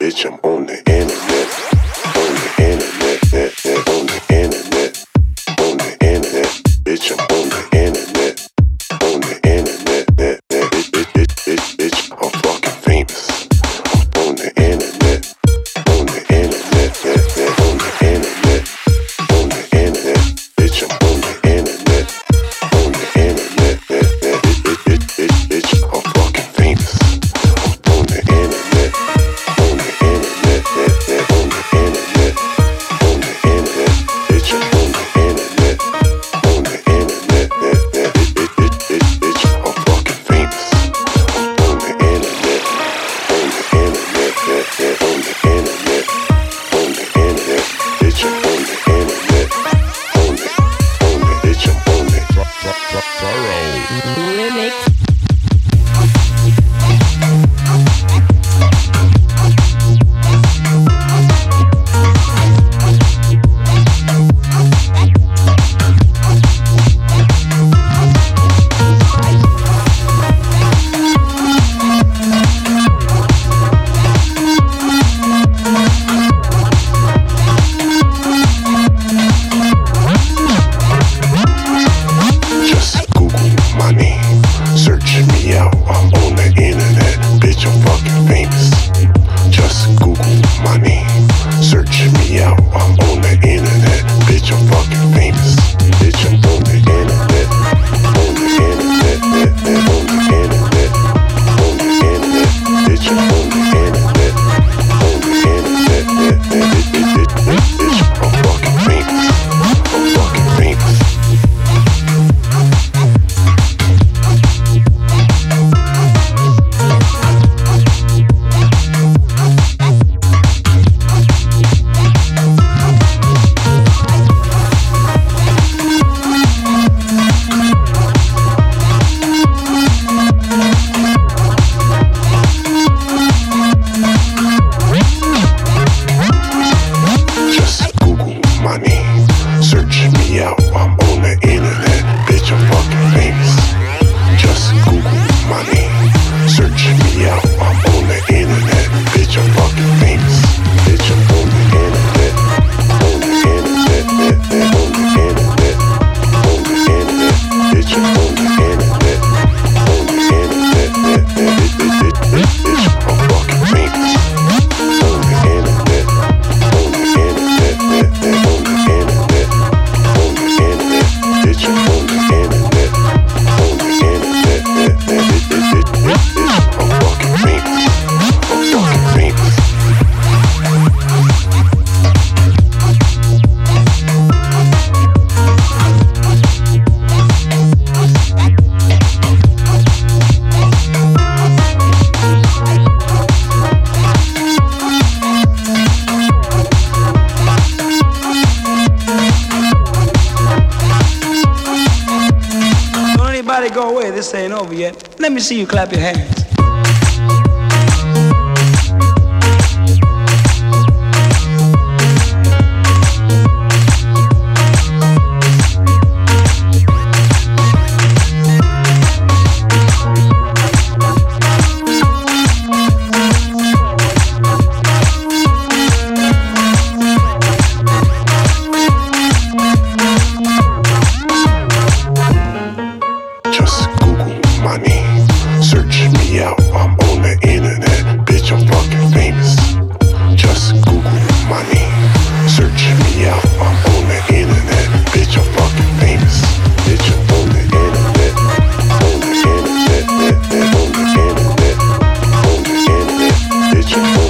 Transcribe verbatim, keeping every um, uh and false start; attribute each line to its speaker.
Speaker 1: bitch, I'm on the internet. On the internet, net, net, on the internet. On the internet, bitch, I'm on the internet. On the internet, net, net, bitch, bitch, bitch, bitch, bitch, I'm fucking famous. I'm on the internet. On the internet, net, net, on the internet. On the internet, bitch, I'm on the internet. On the internet, net, net, bitch, bitch, bitch, bitch, bitch, I'm fucking famous. I'm on the internet. On the internet, net, net, on the internet. On the internet, bitch, I'm on the internet. On the internet, net, net, bitch, bitch, bitch, bitch, bitch, I'm fucking famous. I'm on the internet. On the internet, net, net, on the internet. On the internet, bitch, I'm on the internet. On the, on the, bitch, I'm on the
Speaker 2: Remix.
Speaker 1: Just Google my name, search me out, I'm on the internet, bitch, I'm fucking famous. Just Google my name, search me out, I'm on the internet, bitch, I'm fucking famous. Bitch, I'm on the internet, on the internet, net, net, on the internet, on the internet, bitch, I'm on the internet, on the internet, net, net, bitch, bitch, bitch, bitch, bitch, I'm fucking famous. I'm fucking famous. Just Google my name, search me out, I'm on the internet, bitch, I'm fucking famous. Just Google my name, search me out, I'm on the internet, bitch, I'm fucking famous. Bitch, I'm on the internet, on the internet, net, net, on the internet, on the internet, bitch, I'm on the internet, on the internet, net, net, bitch, bitch, bitch, bitch, bitch, I'm fucking famous. On the internet, on the internet, net, net, on the internet, on the internet, bitch, I'm on the internet, on the internet, net, net, bitch, bitch, bitch, bitch, bitch, I'm fucking famous. I'm fucking famous.
Speaker 3: Don't anybody go away, this ain't over yet. Let me see you clap your hands.
Speaker 1: Just Google my name, search me out, I'm on the internet, bitch, I'm fucking famous. Just Google my name, search me out, I'm on the internet, bitch, I'm fucking famous. Bitch, I'm on the internet, on the internet, net, net, on the internet, on the internet, bitch, I'm on